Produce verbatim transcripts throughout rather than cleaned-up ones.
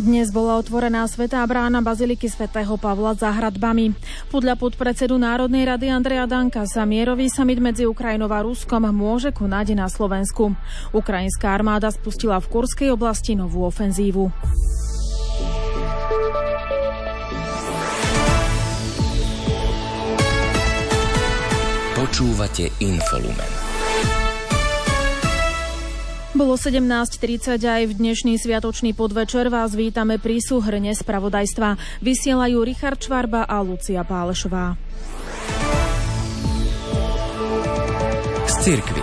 Dnes bola otvorená svätá brána baziliky svätého Pavla za hradbami. Podľa podpredsedu Národnej rady Andreja Danka sa mierový samit medzi Ukrajinou a Ruskom môže konať na Slovensku. Ukrajinská armáda spustila v Kurskej oblasti novú ofenzívu. Počúvate Infolumen. Bolo sedemnásť tridsať aj v dnešný sviatočný podvečer vás vítame pri súhrne spravodajstva. Vysielajú Richard Čvarba a Lucia Pálešová. Z cirkvi.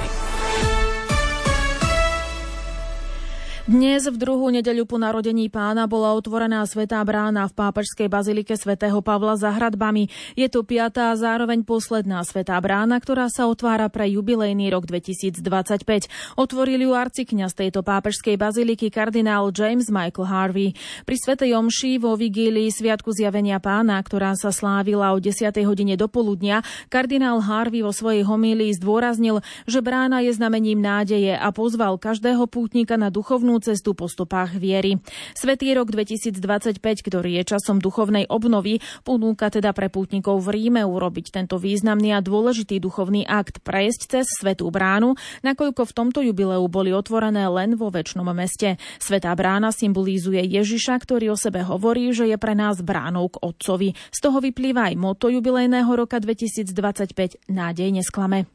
Dnes v druhú nedeľu po narodení Pána bola otvorená svätá brána v pápežskej bazilike svätého Pavla za hradbami. Je to piatá a zároveň posledná svätá brána, ktorá sa otvára pre jubilejný rok dvetisícdvadsaťpäť. Otvoril ju arcikňaz tejto pápežskej baziliky kardinál James Michael Harvey. Pri svätej omši vo vigílii Sviatku zjavenia Pána, ktorá sa slávila o desiatej hodine do poludnia, kardinál Harvey vo svojej homílii zdôraznil, že brána je znamením nádeje a pozval každého pútnika na duchovnú cestu po stopách viery. Svätý rok dvetisícdvadsaťpäť, ktorý je časom duchovnej obnovy, ponúka teda pre pútnikov v Ríme urobiť tento významný a dôležitý duchovný akt, prejsť cez svätú bránu, nakoľko v tomto jubileu boli otvorené len vo večnom meste. Svätá brána symbolizuje Ježiša, ktorý o sebe hovorí, že je pre nás bránou k Otcovi. Z toho vyplýva aj motto jubilejného roka dvetisícdvadsaťpäť: Nádej nesklame.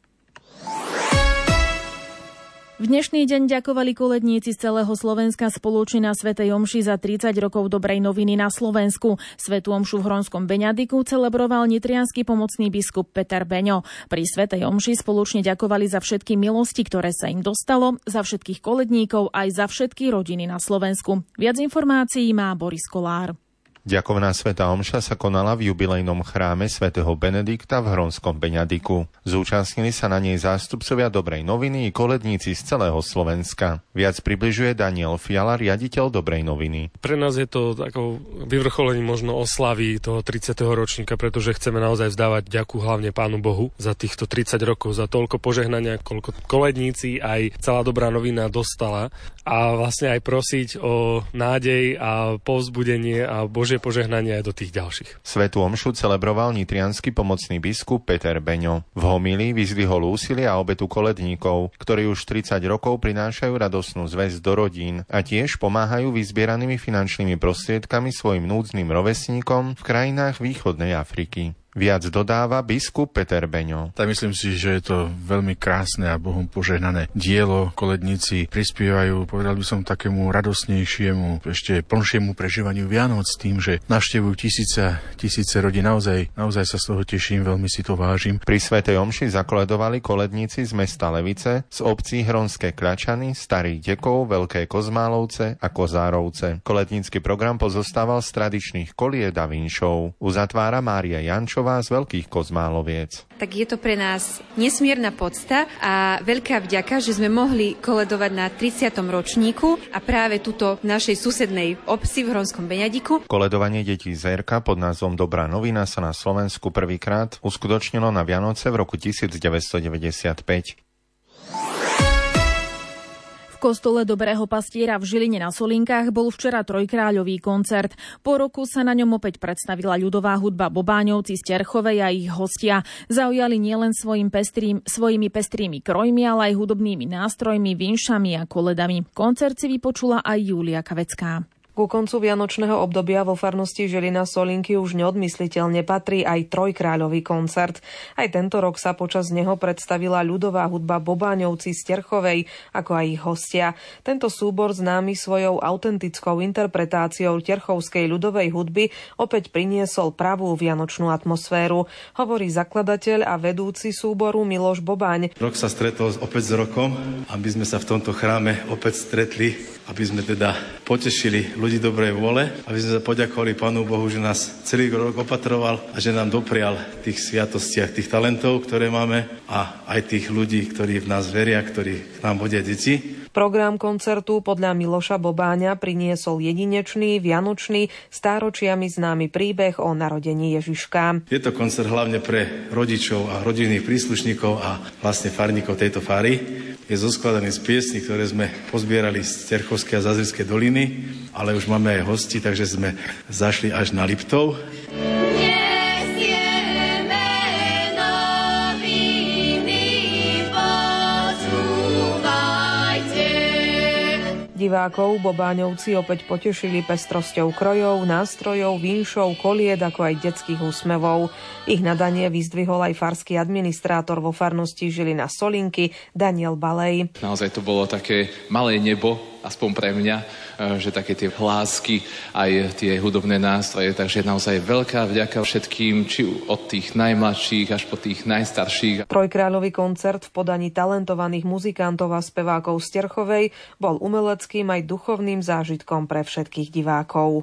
V dnešný deň ďakovali koledníci z celého Slovenska spoločne na svätej omši za tridsať rokov dobrej noviny na Slovensku. Svätú omšu v Hronskom Beňadiku celebroval nitriansky pomocný biskup Peter Beňo. Pri svätej omši spoločne ďakovali za všetky milosti, ktoré sa im dostalo, za všetkých koledníkov aj za všetky rodiny na Slovensku. Viac informácií má Boris Kolár. Ďakovná svätá omša sa konala v jubilejnom chráme svätého Benedikta v Hronskom Beňadiku. Zúčastnili sa na nej zástupcovia dobrej noviny i koledníci z celého Slovenska. Viac približuje Daniel Fiala, riaditeľ dobrej noviny. Pre nás je to takou vyvrcholením možno oslavy toho tridsiateho ročníka, pretože chceme naozaj vzdávať ďaku hlavne Pánu Bohu za týchto tridsať rokov, za toľko požehnania, koľko koledníci aj celá dobrá novina dostala, a vlastne aj prosiť o nádej a povzbudenie a Božie požehnanie aj do tých ďalších. Svätú omšu celebroval nitriansky pomocný biskup Peter Beňo. V homílii vyzdvihol úsilie a obetu koledníkov, ktorí už tridsať rokov prinášajú radosnú zväzť do rodín a tiež pomáhajú vyzbieranými finančnými prostriedkami svojim núdznym rovesníkom v krajinách východnej Afriky. Viac dodáva biskup Peter Beňo. Tak myslím si, že je to veľmi krásne a Bohom požehnané dielo. Koledníci prispievajú, povedal by som, takému radosnejšiemu, ešte plnšiemu prežívaniu Vianoc tým, že navštevujú tisíce, tisíce rodín. Naozaj, naozaj sa z toho teším, veľmi si to vážim. Pri svätej omši zakoledovali koledníci z mesta Levice, z obcí Hronské Kľačany, Starých Dekov, Veľké Kozmálovce a Kozárovce. Kolednícky program pozostával z tradičných kolied a vinšov. Uzatvára Mária Jančová z Veľkých Kozmáloviec. Tak je to pre nás nesmierna podsta a veľká vďaka, že sme mohli koledovať na tridsiatom ročníku a práve tuto v našej susednej obci v Hronskom Beňadiku. Koledovanie detí z er ká pod názvom Dobrá novina sa na Slovensku prvýkrát uskutočnilo na Vianoce v roku devätnásťstodeväťdesiatpäť. V kostole Dobrého pastiera v Žiline na Solinkách bol včera trojkráľový koncert. Po roku sa na ňom opäť predstavila ľudová hudba Bobáňovci z Terchovej a ich hostia. Zaujali nielen svojim pestrým, svojimi pestrými krojmi, ale aj hudobnými nástrojmi, vinšami a koledami. Koncert si vypočula aj Júlia Kavecká. Ku koncu vianočného obdobia vo farnosti Žilina Solinky už neodmysliteľne patrí aj trojkráľový koncert. Aj tento rok sa počas neho predstavila ľudová hudba Bobáňovci z Terchovej, ako aj ich hostia. Tento súbor, známy svojou autentickou interpretáciou terchovskej ľudovej hudby, opäť priniesol pravú vianočnú atmosféru, hovorí zakladateľ a vedúci súboru Miloš Bobáň. Rok sa stretol opäť s rokom, aby sme sa v tomto chráme opäť stretli, aby sme teda potešili ľudí dobrej vôle, aby sme sa poďakovali Pánu Bohu, že nás celý rok opatroval a že nám doprial tých sviatostiach, tých talentov, ktoré máme, a aj tých ľudí, ktorí v nás veria, ktorí k nám vodia deti. Program koncertu podľa Miloša Bobáňa priniesol jedinečný, vianočný, stáročiami známy príbeh o narodení Ježiška. Je to koncert hlavne pre rodičov a rodinných príslušníkov a vlastne farníkov tejto fary. je zoskladaný z piesní, ktoré sme pozbierali z Sterchovskej a Zazerskej doliny, ale už máme aj hosti, takže sme zašli až na Liptov. Divákov Bobáňovci opäť potešili pestrosťou krojov, nástrojov, vinšov, kolied, ako aj detských úsmevov. Ich nadanie vyzdvihol aj farský administrátor vo farnosti Žilina Solinky Daniel Balej. Naozaj to bolo také malé nebo, aspoň pre mňa, že také tie hlásky, aj tie hudobné nástroje, takže naozaj veľká vďaka všetkým, či od tých najmladších až po tých najstarších. Trojkráľový koncert v podaní talentovaných muzikantov a spevákov z Sterchovej bol umeleckým aj duchovným zážitkom pre všetkých divákov.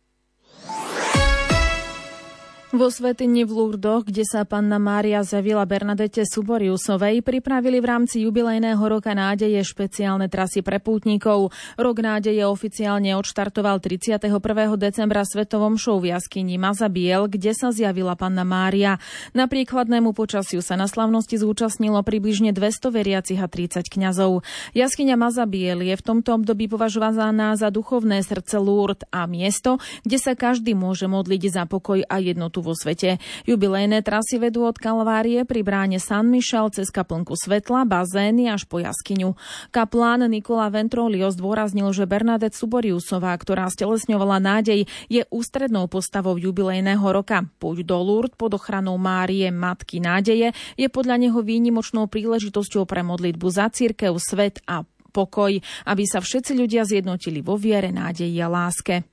Vo svätyni v Lurdoch, kde sa Panna Mária zjavila Bernadete Suboriusovej, pripravili v rámci jubilejného roka nádeje špeciálne trasy pre pútnikov. Rok nádeje oficiálne odštartoval tridsiateho prvého decembra svetovom show v jaskyni Mazabiel, kde sa zjavila Panna Mária. Napriek chladnému počasiu sa na slavnosti zúčastnilo približne dvesto veriacich a tridsať kňazov. Jaskyňa Mazabiel je v tomto období považovaná za duchovné srdce Lourdes a miesto, kde sa každý môže modliť za pokoj a jednotu vo svete. Jubilejné trasy vedú od Kalvárie pri bráne San Michel cez kaplnku Svetla, bazény až po jaskyňu. Kaplán Nikola Ventrolio zdôraznil, že Bernadette Suboriusová, ktorá stelesňovala nádej, je ústrednou postavou jubilejného roka. Púť do Lourdes pod ochranou Márie, Matky nádeje, je podľa neho výnimočnou príležitosťou pre modlitbu za cirkev, svet a pokoj, aby sa všetci ľudia zjednotili vo viere, nádeji a láske.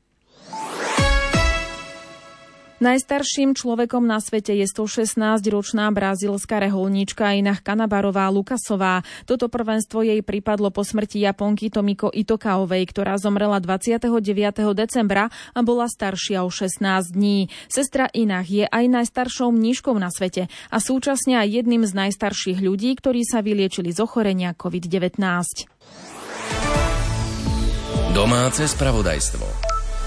Najstarším človekom na svete je stošestnásťročná brazílska reholníčka Inah Kanabarová Lukasová. Toto prvenstvo jej pripadlo po smrti Japonky Tomiko Itokaovej, ktorá zomrela dvadsiateho deviateho decembra a bola staršia o šestnásť dní. Sestra Inah je aj najstaršou mníškou na svete a súčasne aj jedným z najstarších ľudí, ktorí sa vyliečili z ochorenia covid devätnásť. Domáce spravodajstvo.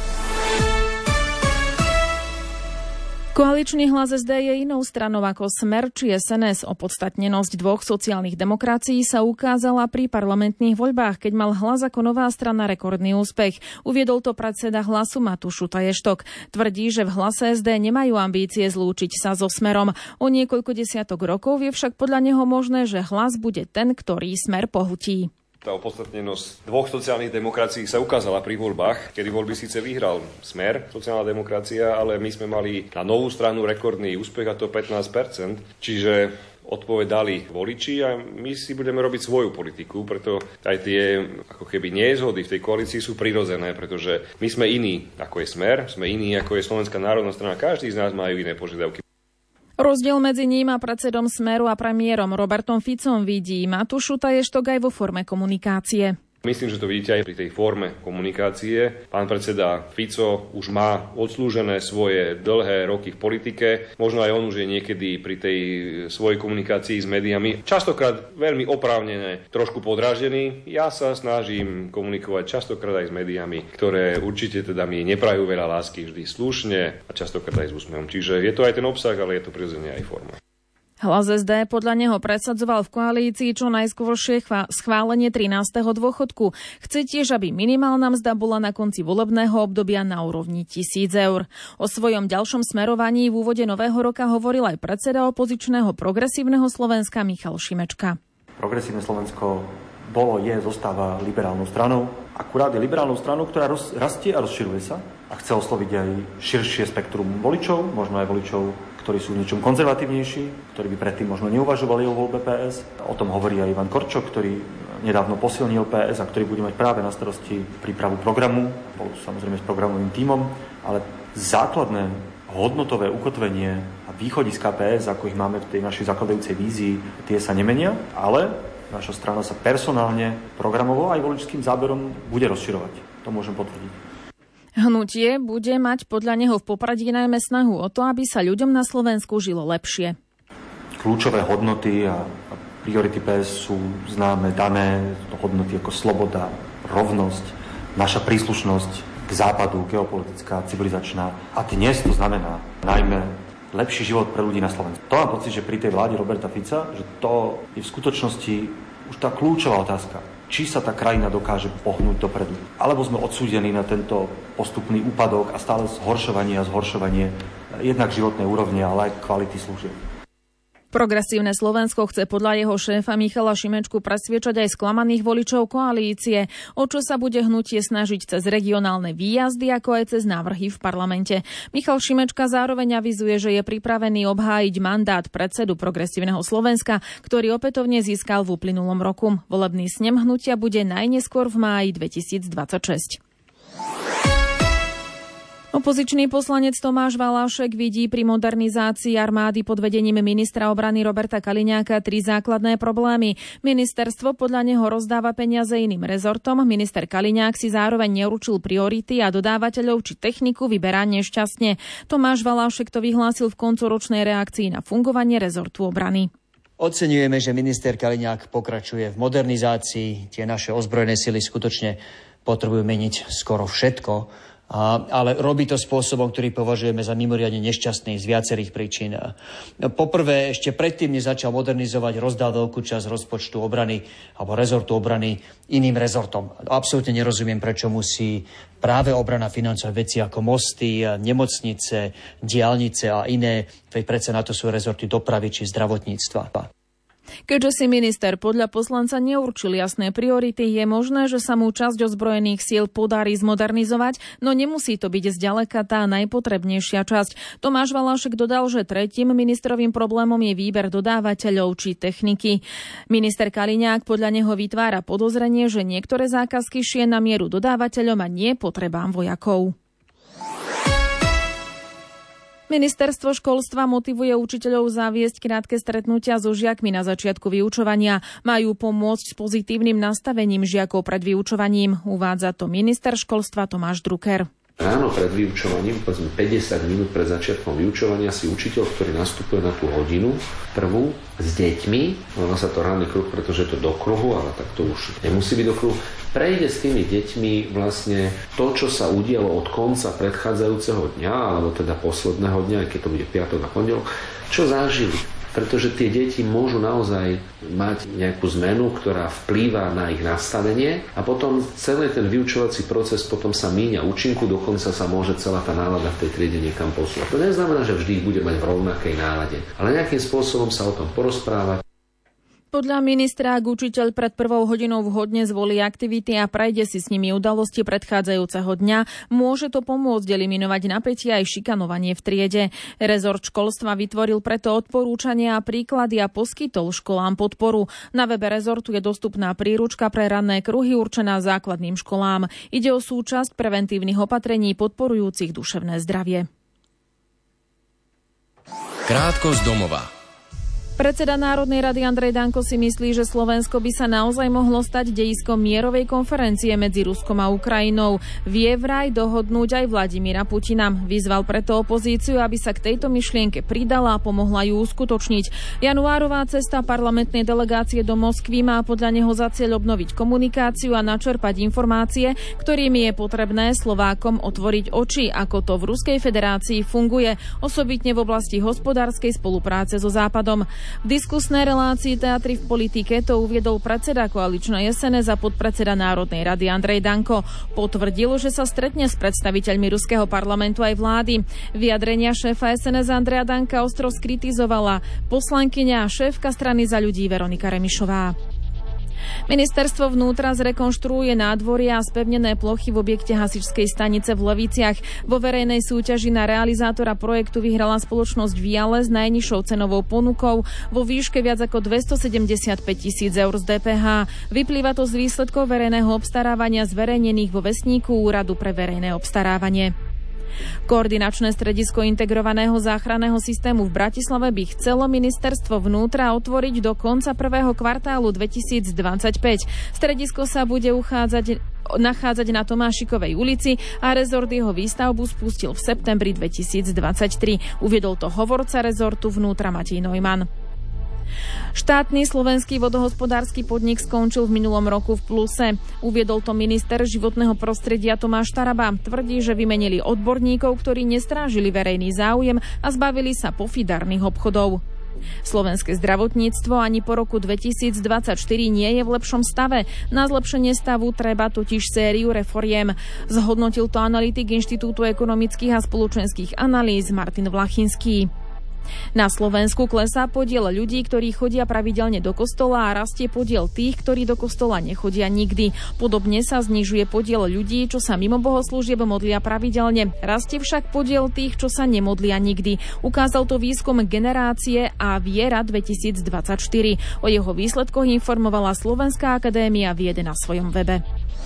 Koaličný hlas es dé je inou stranou ako Smer či es en es. Opodstatnenosť dvoch sociálnych demokracií sa ukázala pri parlamentných voľbách, keď mal Hlas ako nová strana rekordný úspech. Uviedol to predseda Hlasu Matúš Šutaj-Eštok. Tvrdí, že v Hlase es dé nemajú ambície zlúčiť sa so Smerom. O niekoľko desiatok rokov je však podľa neho možné, že Hlas bude ten, ktorý Smer pohutí. Tá opodstatnenosť dvoch sociálnych demokracií sa ukázala pri voľbách, kedy voľby síce vyhral Smer, sociálna demokracia, ale my sme mali na novú stranu rekordný úspech, a to pätnásť percent. Čiže odpovedali voliči a my si budeme robiť svoju politiku, preto aj tie ako keby nezhody v tej koalícii sú prirodzené, pretože my sme iní ako je Smer, sme iní ako je Slovenská národná strana, každý z nás majú iné požiadavky. Rozdiel medzi ním a predsedom Smeru a premiérom Robertom Ficom vidí Matúš Šutaj-Eštok aj vo forme komunikácie. Myslím, že to vidíte aj pri tej forme komunikácie. Pán predseda Fico už má odslúžené svoje dlhé roky v politike. Možno aj on už je niekedy pri tej svojej komunikácii s médiami častokrát veľmi oprávnené, trošku podráždený. Ja sa snažím komunikovať častokrát aj s médiami, ktoré určite teda mi neprajú veľa lásky, vždy slušne a častokrát aj s úsmevom. Čiže je to aj ten obsah, ale je to prirodzene aj forma. Hlas es dé podľa neho presadzoval v koalícii čo najskôršie schválenie trinásteho dôchodku. Chce tiež, aby minimálna mzda bola na konci volebného obdobia na úrovni tisíc eur. O svojom ďalšom smerovaní v úvode nového roka hovoril aj predseda opozičného Progresívneho Slovenska Michal Šimečka. Progresívne Slovensko bolo, je, zostáva liberálnou stranou. Akurát je liberálnou stranou, ktorá roz, rastie a rozširuje sa a chce osloviť aj širšie spektrum voličov, možno aj voličov, ktorí sú v niečom konzervatívnejší, ktorí by predtým možno neuvažovali o voľbe pé es. O tom hovorí aj Ivan Korčok, ktorý nedávno posilnil pé es a ktorý bude mať práve na starosti prípravu programu, bol samozrejme s programovým tímom, ale základné hodnotové ukotvenie a východiská pé es, ako ich máme v tej našej zakladajúcej vízii, tie sa nemenia, ale naša strana sa personálne, programovo aj voličským záberom bude rozširovať. To môžem potvrdiť. Hnutie bude mať podľa neho v popradí najmä snahu o to, aby sa ľuďom na Slovensku žilo lepšie. Kľúčové hodnoty a priority pé es sú známe, dané, hodnoty ako sloboda, rovnosť, naša príslušnosť k západu, geopolitická, civilizačná. A dnes to znamená najmä lepší život pre ľudí na Slovensku. To mám pocit, že pri tej vláde Roberta Fica, že to je v skutočnosti už tá kľúčová otázka, či sa tá krajina dokáže pohnúť dopredu. Alebo sme odsúdení na tento postupný úpadok a stále zhoršovanie a zhoršovanie jednak životnej úrovne, ale aj kvality služieb. Progresívne Slovensko chce podľa jeho šéfa Michala Šimečku presviečať aj sklamaných voličov koalície, o čo sa bude hnutie snažiť cez regionálne výjazdy, ako aj cez návrhy v parlamente. Michal Šimečka zároveň avizuje, že je pripravený obhájiť mandát predsedu Progresívneho Slovenska, ktorý opätovne získal v uplynulom roku. Volebný snem hnutia bude najneskôr v máji dvetisícdvadsaťšesť. Opozičný poslanec Tomáš Valášek vidí pri modernizácii armády pod vedením ministra obrany Roberta Kaliňáka tri základné problémy. Ministerstvo podľa neho rozdáva peniaze iným rezortom, minister Kaliňák si zároveň neurčil priority a dodávateľov či techniku vyberá nešťastne. Tomáš Valášek to vyhlásil v koncoročnej reakcii na fungovanie rezortu obrany. Oceňujeme, že minister Kaliňák pokračuje v modernizácii. Tie naše ozbrojené sily skutočne potrebujú meniť skoro všetko. A, ale robí to spôsobom, ktorý považujeme za mimoriadne nešťastný z viacerých príčin. Poprvé, ešte predtým, než začal modernizovať, rozdal veľkú časť rozpočtu obrany alebo rezortu obrany iným rezortom. Absolútne nerozumiem, prečo musí práve obrana financovať veci ako mosty, nemocnice, diaľnice a iné, veď predsa na to sú rezorty dopravy či zdravotníctva. Keďže si minister podľa poslanca neurčil jasné priority, je možné, že sa mu časť ozbrojených síl podarí zmodernizovať, no nemusí to byť zďaleka tá najpotrebnejšia časť. Tomáš Valášek dodal, že tretím ministrovým problémom je výber dodávateľov či techniky. Minister Kaliňák podľa neho vytvára podozrenie, že niektoré zákazky šije na mieru dodávateľom a nie potrebám vojakov. Ministerstvo školstva motivuje učiteľov zaviesť krátke stretnutia so žiakmi na začiatku vyučovania. Majú pomôcť s pozitívnym nastavením žiakov pred vyučovaním. Uvádza to minister školstva Tomáš Drucker. Ráno pred vyučovaním, povedzme päťdesiat minút pred začiatkom vyučovania, si učiteľ, ktorý nastupuje na tú hodinu prvú s deťmi, volá sa to ranný kruh, pretože je to do kruhu, ale tak to už nemusí byť do kruhu, prejde s tými deťmi vlastne to, čo sa udialo od konca predchádzajúceho dňa, alebo teda posledného dňa, keď to bude piatok a pondelok, čo zažili. Pretože tie deti môžu naozaj mať nejakú zmenu, ktorá vplýva na ich nastavenie a potom celý ten vyučovací proces potom sa míňa účinku, dokonca sa môže celá tá nálada v tej triede niekam posúvať. To neznamená, že vždy ich bude mať v rovnakej nálade, ale nejakým spôsobom sa o tom porozprávať. Podľa ministra, ak učiteľ pred prvou hodinou vhodne zvolí aktivity a prejde si s nimi udalosti predchádzajúceho dňa, môže to pomôcť eliminovať napätie aj šikanovanie v triede. Rezort školstva vytvoril preto odporúčania a príklady a poskytol školám podporu. Na webe rezortu je dostupná príručka pre ranné kruhy určená základným školám. Ide o súčasť preventívnych opatrení podporujúcich duševné zdravie. Krátko z domova. Predseda Národnej rady Andrej Danko si myslí, že Slovensko by sa naozaj mohlo stať dejiskom mierovej konferencie medzi Ruskom a Ukrajinou. Vie vraj dohodnúť aj Vladimíra Putina. Vyzval preto opozíciu, aby sa k tejto myšlienke pridala a pomohla ju uskutočniť. Januárová cesta parlamentnej delegácie do Moskvy má podľa neho za cieľ obnoviť komunikáciu a načerpať informácie, ktorými je potrebné Slovákom otvoriť oči, ako to v Ruskej federácii funguje, osobitne v oblasti hospodárskej spolupráce so Západom. V diskusnej relácii Teatry v politike to uviedol predseda koaličnej es en es a podpredseda Národnej rady Andrej Danko. Potvrdil, že sa stretne s predstaviteľmi ruského parlamentu aj vlády. Vyjadrenia šéfa es en es Andreja Danka ostro skritizovala poslankyňa a šéfka strany Za ľudí Veronika Remišová. Ministerstvo vnútra zrekonštruuje nádvoria a spevnené plochy v objekte hasičskej stanice v Leviciach. Vo verejnej súťaži na realizátora projektu vyhrala spoločnosť Viale s najnižšou cenovou ponukou vo výške viac ako dvestosedemdesiatpäť tisíc eur z dé pé há. Vyplýva to z výsledkov verejného obstarávania zverejnených vo Vestníku Úradu pre verejné obstarávanie. Koordinačné stredisko integrovaného záchranného systému v Bratislave by chcelo ministerstvo vnútra otvoriť do konca prvého kvartálu dvetisícdvadsaťpäť. Stredisko sa bude uchádzať, nachádzať na Tomášikovej ulici a rezort jeho výstavbu spustil v septembri dvetisícdvadsaťtri. Uviedol to hovorca rezortu vnútra Matej Neumann. Štátny slovenský vodohospodársky podnik skončil v minulom roku v pluse. Uviedol to minister životného prostredia Tomáš Taraba. Tvrdí, že vymenili odborníkov, ktorí nestrážili verejný záujem a zbavili sa pofidárnych obchodov. Slovenské zdravotníctvo ani po roku dvetisícdvadsaťštyri nie je v lepšom stave. Na zlepšenie stavu treba totiž sériu reforiem. Zhodnotil to analytik Inštitútu ekonomických a spoločenských analýz Martin Vlachinský. Na Slovensku klesá podiel ľudí, ktorí chodia pravidelne do kostola a rastie podiel tých, ktorí do kostola nechodia nikdy. Podobne sa znižuje podiel ľudí, čo sa mimo bohoslúžieb modlia pravidelne. Rastie však podiel tých, čo sa nemodlia nikdy. Ukázal to výskum Generácie a viera dvetisícdvadsaťštyri. O jeho výsledkoch informovala Slovenská akadémia vied na svojom webe.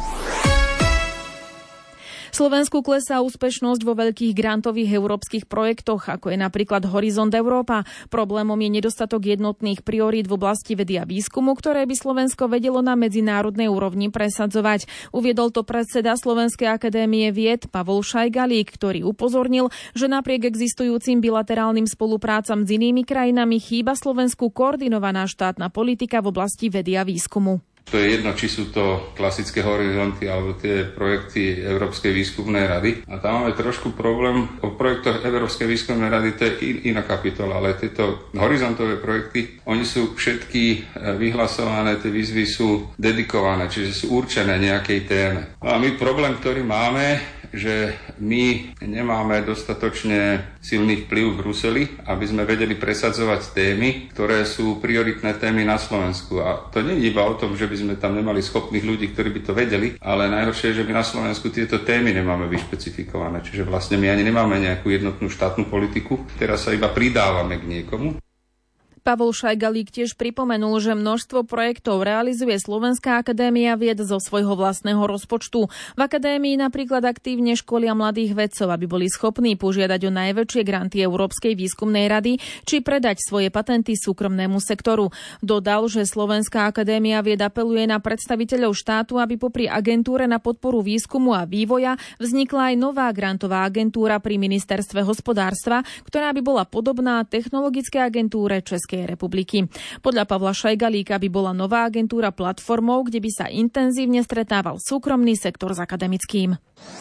Slovensku klesá úspešnosť vo veľkých grantových európskych projektoch, ako je napríklad Horizont Európa. Problémom je nedostatok jednotných priorít v oblasti vedy a výskumu, ktoré by Slovensko vedelo na medzinárodnej úrovni presadzovať. Uviedol to predseda Slovenskej akadémie vied Pavol Šajgalík, ktorý upozornil, že napriek existujúcim bilaterálnym spoluprácam s inými krajinami chýba Slovensku koordinovaná štátna politika v oblasti vedy a výskumu. To je jedno, či sú to klasické horizonty alebo tie projekty Európskej výskumnej rady. A tam máme trošku problém. O projektoch Európskej výskumnej rady to je in, iná kapitola, ale tieto horizontové projekty, oni sú všetky vyhlasované, tie výzvy sú dedikované, čiže sú určené nejakej téme. A my problém, ktorý máme, že my nemáme dostatočne silný vplyv v Bruseli, aby sme vedeli presadzovať témy, ktoré sú prioritné témy na Slovensku. A to nie je iba o tom, že by sme tam nemali schopných ľudí, ktorí by to vedeli, ale najhoršie je, že my na Slovensku tieto témy nemáme vyšpecifikované. Čiže vlastne my ani nemáme nejakú jednotnú štátnu politiku. Teraz sa iba pridávame k niekomu. Pavol Šajgalík tiež pripomenul, že množstvo projektov realizuje Slovenská akadémia vied zo svojho vlastného rozpočtu. V akadémii napríklad aktívne školia mladých vedcov, aby boli schopní požiadať o najväčšie granty Európskej výskumnej rady či predať svoje patenty súkromnému sektoru. Dodal, že Slovenská akadémia vied apeluje na predstaviteľov štátu, aby popri agentúre na podporu výskumu a vývoja vznikla aj nová grantová agentúra pri ministerstve hospodárstva, ktorá by bola podobná technologickej agentúre Českej republiky. Podľa Pavla Šajgalíka by bola nová agentúra platformou, kde by sa intenzívne stretával súkromný sektor s akademickým.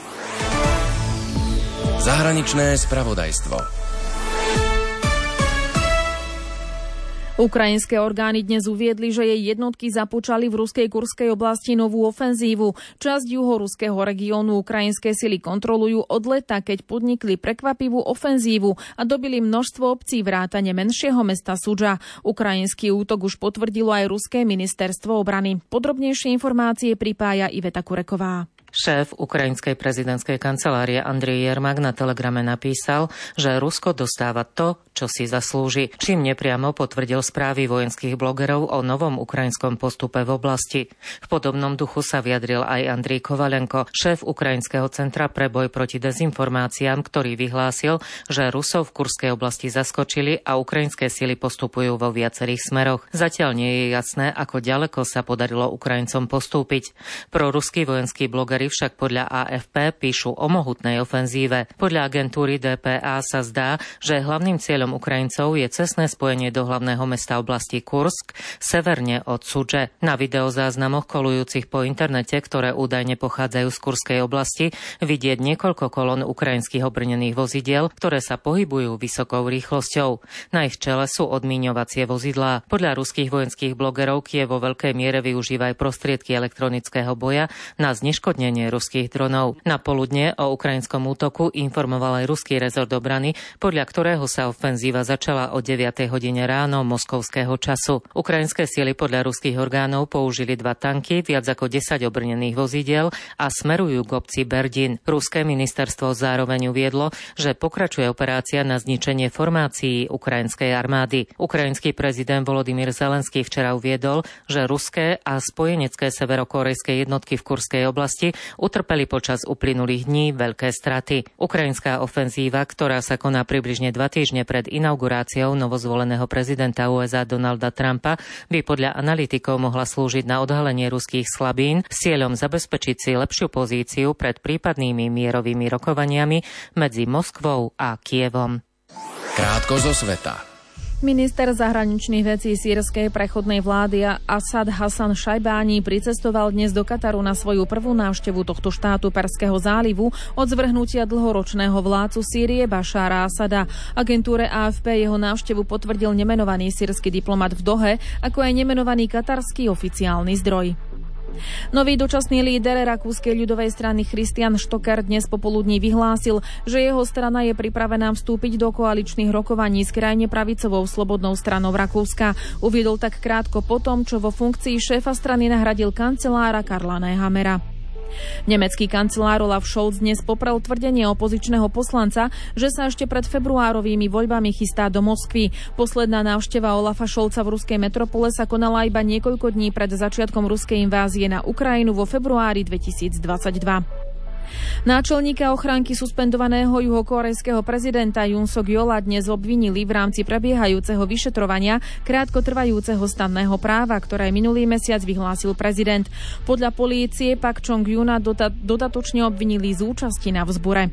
Zahraničné spravodajstvo. Ukrajinské orgány dnes uviedli, že jej jednotky započali v ruskej Kurskej oblasti novú ofenzívu. Časť juhoruského regiónu ukrajinské sily kontrolujú od leta, keď podnikli prekvapivú ofenzívu a dobili množstvo obcí vrátane menšieho mesta Sudža. Ukrajinský útok už potvrdilo aj ruské ministerstvo obrany. Podrobnejšie informácie pripája Iveta Kureková. Šéf ukrajinskej prezidentskej kancelárie Andrej Jermak na telegrame napísal, že Rusko dostáva to, čo si zaslúži, čím nepriamo potvrdil správy vojenských blogerov o novom ukrajinskom postupe v oblasti. V podobnom duchu sa vyjadril aj Andrej Kovalenko, šéf Ukrajinského centra pre boj proti dezinformáciám, ktorý vyhlásil, že Rusov v Kurskej oblasti zaskočili a ukrajinské sily postupujú vo viacerých smeroch. Zatiaľ nie je jasné, ako ďaleko sa podarilo Ukrajincom postúpiť. Proruskí vojenskí blogeri však podľa á ef pé píšu o mohutnej ofenzíve. Podľa agentúry dé pé á sa zdá, že hlavným cieľom Ukrajincov je cestné spojenie do hlavného mesta oblasti Kursk, severne od Sudže. Na videozáznamoch kolujúcich po internete, ktoré údajne pochádzajú z Kurskej oblasti, vidieť niekoľko kolón ukrajinských obrnených vozidiel, ktoré sa pohybujú vysokou rýchlosťou. Na ich čele sú odmíňovacie vozidlá. Podľa ruských vojenských blogerov Kyjev vo veľkej miere využíva aj prostriedky elektronického boja na zneškodnenie ruských dronov. Na poludne o ukrajinskom útoku informoval aj ruský rezort obrany, podľa ktorého sa ofenzíva začala o deviatej hodine ráno moskovského času. Ukrajinské sily podľa ruských orgánov použili dva tanky, viac ako desať obrnených vozidiel a smerujú k obci Berdin. Ruské ministerstvo zároveň uviedlo, že pokračuje operácia na zničenie formácií ukrajinskej armády. Ukrajinský prezident Volodymyr Zelenský včera uviedol, že ruské a spojenecké severokorejské jednotky v Kurskej oblasti utrpeli počas uplynulých dní veľké straty. Ukrajinská ofenzíva, ktorá sa koná približne dva týždne pred inauguráciou novozvoleného prezidenta ú es á Donalda Trumpa, by podľa analytikov mohla slúžiť na odhalenie ruských slabín s cieľom zabezpečiť si lepšiu pozíciu pred prípadnými mierovými rokovaniami medzi Moskvou a Kyjevom. Krátko zo sveta. Minister zahraničných vecí sýrskej prechodnej vlády Asad Hasan Šajbáni pricestoval dnes do Kataru na svoju prvú návštevu tohto štátu Perského zálivu od zvrhnutia dlhoročného vládcu Sýrie Bašára Asada. Agentúre á ef pé jeho návštevu potvrdil nemenovaný sýrsky diplomat v Dohe, ako aj nemenovaný katarský oficiálny zdroj. Nový dočasný líder rakúskej ľudovej strany Christian Stocker dnes popoludní vyhlásil, že jeho strana je pripravená vstúpiť do koaličných rokovaní s krajne pravicovou slobodnou stranou Rakúska. Uviedol tak krátko po tom, čo vo funkcii šéfa strany nahradil kancelára Karla Nehammera. Nemecký kancelár Olaf Scholz dnes poprel tvrdenie opozičného poslanca, že sa ešte pred februárovými voľbami chystá do Moskvy. Posledná návšteva Olafa Scholza v ruskej metropole sa konala iba niekoľko dní pred začiatkom ruskej invázie na Ukrajinu vo februári dvetisícdvadsaťdva. Náčelníka ochránky suspendovaného juhokorejského prezidenta Yoon Suk-yeola dnes obvinili v rámci prebiehajúceho vyšetrovania krátkotrvajúceho stanného práva, ktoré minulý mesiac vyhlásil prezident. Podľa polície Pak Chong-yuna doda- dodatočne obvinili z účasti na vzbure.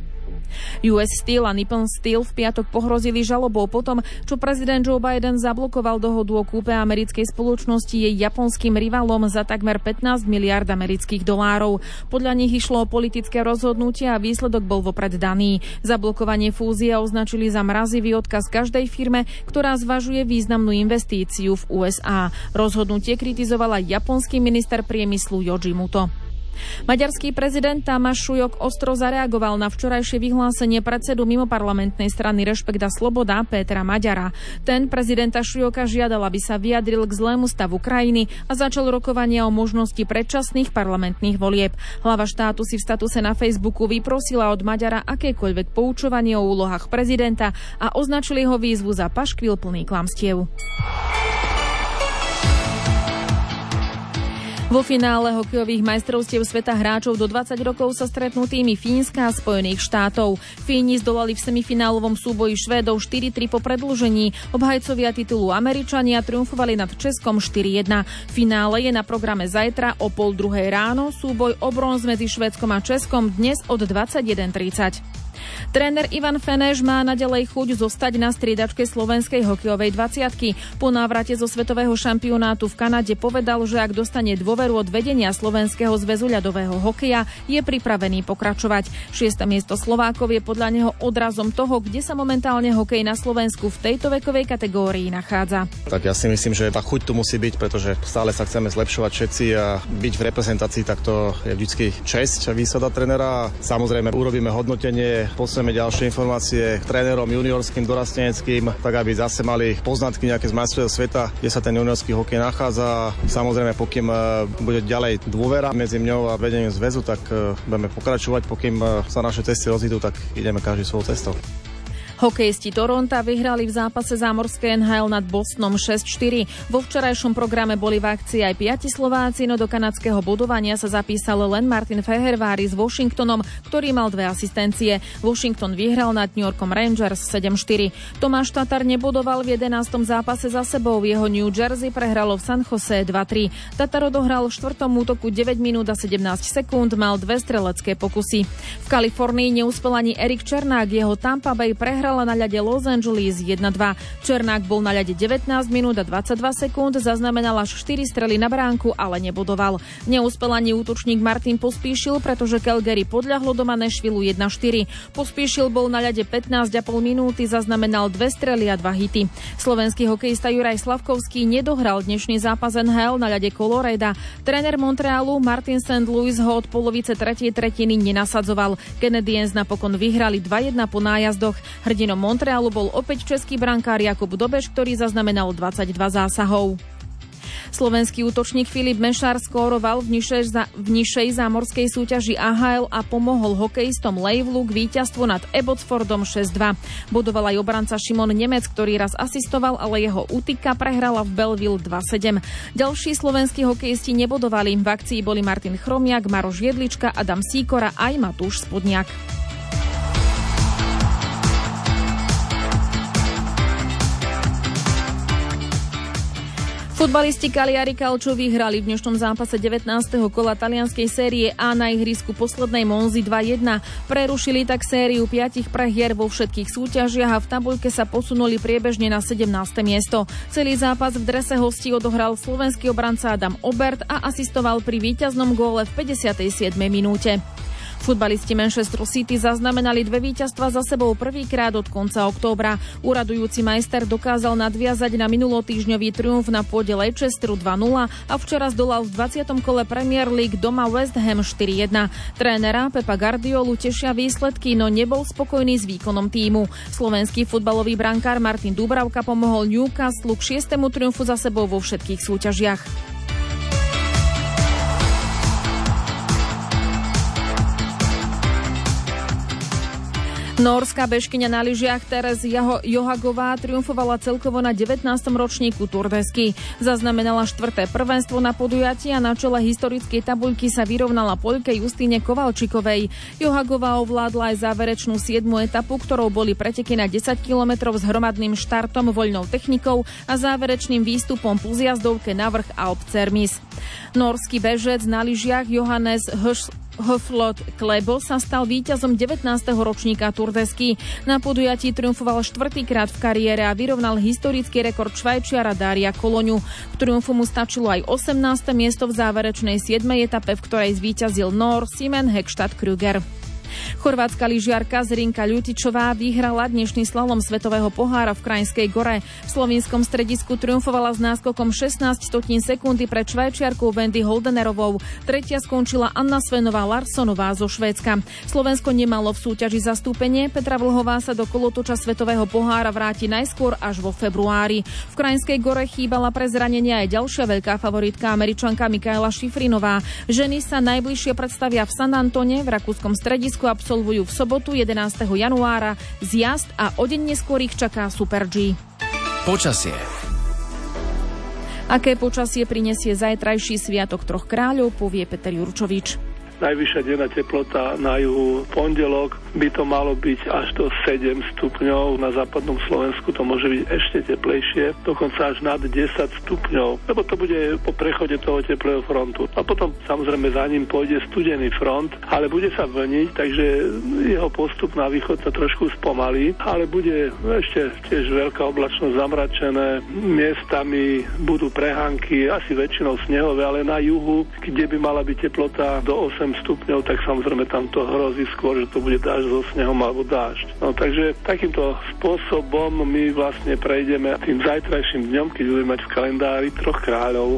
ú es Steel a Nippon Steel v piatok pohrozili žalobou potom, čo prezident Joe Biden zablokoval dohodu o kúpe americkej spoločnosti jej japonským rivalom za takmer pätnásť miliárd amerických dolárov. Podľa nich išlo o politické rozhodnutie a výsledok bol vopred daný. Zablokovanie fúzie označili za mrazivý odkaz každej firme, ktorá zvažuje významnú investíciu v ú es á. Rozhodnutie kritizoval aj japonský minister priemyslu Yoshimoto. Maďarský prezident Tamáš Šujok ostro zareagoval na včorajšie vyhlásenie predsedu mimoparlamentnej strany Rešpekt a sloboda Pétra Maďara. Ten prezidenta Šujoka žiadal, aby sa vyjadril k zlému stavu krajiny a začal rokovania o možnosti predčasných parlamentných volieb. Hlava štátu si v statuse na Facebooku vyprosila od Maďara akékoľvek poučovanie o úlohách prezidenta a označil jeho výzvu za paškvil plný klamstiev. Vo finále hokejových majstrovstiev sveta hráčov do dvadsať rokov sa stretnú týmy Fínska a Spojených štátov. Fíni zdolali v semifinálovom súboji Švédov štyri tri po predĺžení. Obhajcovia titulu Američania triumfovali nad Českom štyri jedna. Finále je na programe zajtra o pol druhej ráno, súboj o bronz medzi Švédskom a Českom dnes od dvadsaťjeden tridsať. Tréner Ivan Feneš má naďalej chuť zostať na striedačke slovenskej hokejovej dvadsiatky. Po návrate zo svetového šampionátu v Kanade povedal, že ak dostane dôveru od vedenia Slovenského zväzu ľadového hokeja, je pripravený pokračovať. Šieste miesto Slovákov je podľa neho odrazom toho, kde sa momentálne hokej na Slovensku v tejto vekovej kategórii nachádza. Tak ja si myslím, že tá chuť tu musí byť, pretože stále sa chceme zlepšovať všetci a byť v reprezentácii, tak to je vždycky česť a výsada trénera. Samozrejme urobíme hodnotenie, posledné ďalšie informácie k trénerom juniorským, dorasteneckým, tak aby zase mali poznatky nejaké z majstrovstiev sveta, kde sa ten juniorský hokej nachádza. Samozrejme, pokým bude ďalej dôvera medzi mňou a vedením zväzu, tak budeme pokračovať, pokým sa naše cesty rozídu, tak ideme každý svojou cestou. Hokejisti Toronta vyhrali v zápase zámorskej en há el nad Bostonom šesť štyri. Vo včerajšom programe boli v akcii aj piati Slováci, no do kanadského bodovania sa zapísal len Martin Fehervári s Washingtonom, ktorý mal dve asistencie. Washington vyhral nad New Yorkom Rangers sedem štyri. Tomáš Tatar nebodoval v jedenástom zápase za sebou. Jeho New Jersey prehralo v San Jose dva tri. Tatar odohral v štvrtom útoku deväť minút a sedemnásť sekúnd, mal dve strelecké pokusy. V Kalifornii neúspel ani Erik Černák, jeho Tampa Bay prehral na ľade Los Angeles jeden dva. Černák bol na ľade devätnásť minút a dvadsaťdva sekúnd, zaznamenal až štyri strely na bránku, ale nebodoval. Neúspel ani útočník Martin Pospíšil, pretože Calgary podľahlo doma Nashville jeden štyri. Pospíšil bol na ľade pätnásť a pol minúty, zaznamenal dve strely a dva hity. Slovenský hokejista Juraj Slavkovský nedohral dnešný zápas en há el na ľade Colorada. Tréner Montrealu Martin Saint Louis ho od polovice tretej tretiny nenasadzoval. Canadiens napokon vyhrali dva jedna po nájazdoch. Hrdinom Montrealu bol opäť český brankár Jakub Dobeš, ktorý zaznamenal dvadsaťdva zásahov. Slovenský útočník Filip Mešár skóroval v nižšej, za, v nižšej zámorskej súťaži á há el a pomohol hokejistom Leivlu k víťazstvu nad Abbotsfordom šesť dva. Bodoval aj obranca Šimon Nemec, ktorý raz asistoval, ale jeho Utica prehrala v Belleville dva sedem. Ďalší slovenskí hokejisti nebodovali. V akcii boli Martin Chromiak, Maroš Jedlička, Adam Sýkora aj Matúš Spodniak. Futbalisti Cagliari Calcio vyhrali v dnešnom zápase devätnásteho kola talianskej série A na ihrisku poslednej Monzy dva jedna. Prerušili tak sériu piatich prehier vo všetkých súťažiach a v tabuľke sa posunuli priebežne na sedemnáste miesto. Celý zápas v drese hostí odohral slovenský obranca Adam Obert a asistoval pri víťaznom góle v päťdesiatej siedmej minúte. Futbalisti Manchester City zaznamenali dve víťazstvá za sebou prvýkrát od konca októbra. Uradujúci majster dokázal nadviazať na minulotýždňový triumf na pôde Leicesteru dva nula a včera zdolal v dvadsiatom kole Premier League doma West Ham štyri jedna. Trénera Pepa Guardiolu tešia výsledky, no nebol spokojný s výkonom tímu. Slovenský futbalový brankár Martin Dúbravka pomohol Newcastle k šiestemu triumfu za sebou vo všetkých súťažiach. Nórská bežkyňa na lyžiach Teres Johagová triumfovala celkovo na devätnástom ročníku Tour de Ski. Zaznamenala štvrté prvenstvo na podujatí a na čele historickej tabuľky sa vyrovnala Poľke Justíne Kovalčikovej. Johagová ovládla aj záverečnú siedmu etapu, ktorou boli preteky na desať kilometrov s hromadným štartom, voľnou technikou a záverečným výstupom po zjazdovke na vrch Alp Cermis. Norský bežec na lyžiach Johannes Hösch Höflot Klebo sa stal víťazom devätnásteho ročníka Tour de Ski. Na podujatí triumfoval štvrtýkrát v kariére a vyrovnal historický rekord Švajčiara Daria Koloňu. K triumfu mu stačilo aj osemnáste miesto v záverečnej siedmej etape, v ktorej zvíťazil Nór Simen Hekstad Krüger. Chorvátska lyžiarka Zrinka Ľutičová vyhrala dnešný slalom Svetového pohára v Krajinskej Gore. V slovinskom stredisku triumfovala s náskokom šestnásť stotín sekundy pred Švajčiarkou Wendy Holdenerovou. Tretia skončila Anna Svenová Larsonová zo Švédska. Slovensko nemalo v súťaži zastúpenie. Petra Vlhová sa do kolotoča Svetového pohára vráti najskôr až vo februári. V Krajinskej Gore chýbala pre zranenie aj ďalšia veľká favoritka Američanka Mikaela Šifrinová. Ženy sa najbližšie predstavia v San Antone v rakúskom stredisku. Absolvujú v sobotu jedenásteho januára zjazd a o deň neskôr ich čaká Super G. Počasie. Aké počasie prinesie zajtrajší sviatok troch kráľov, povie Peter Jurčovič. Najvyššia denná teplota na juhu pondelok by to malo byť až do sedem stupňov. Na západnom Slovensku to môže byť ešte teplejšie, dokonca až nad desať stupňov, lebo to bude po prechode toho teplého frontu. A potom samozrejme za ním pôjde studený front, ale bude sa vlniť, takže jeho postup na východ sa trošku spomalí, ale bude ešte tiež veľká oblačnosť, zamračené, miestami budú prehánky, asi väčšinou snehové, ale na juhu, kde by mala byť teplota do osem stupňov, tak samozrejme tam to hrozí skôr, že to bude dážď so snehom alebo dážď. No takže takýmto spôsobom my vlastne prejdeme tým zajtrajším dňom, keď budeme mať v kalendári troch kráľov.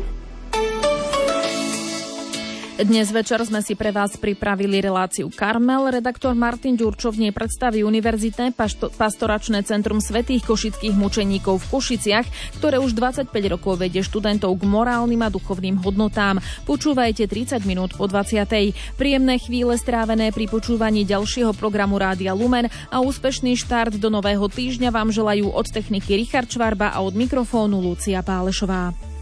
Dnes večer sme si pre vás pripravili reláciu Karmel. Redaktor Martin Ďurčov v nej predstaví Univerzitné pastoračné centrum svätých košických mučeníkov v Košiciach, ktoré už dvadsaťpäť rokov vedie študentov k morálnym a duchovným hodnotám. Počúvajte tridsať minút po dvadsiatej. Príjemné chvíle strávené pri počúvaní ďalšieho programu Rádia Lumen a úspešný štart do nového týždňa vám želajú od techniky Richard Čvarba a od mikrofónu Lucia Pálešová.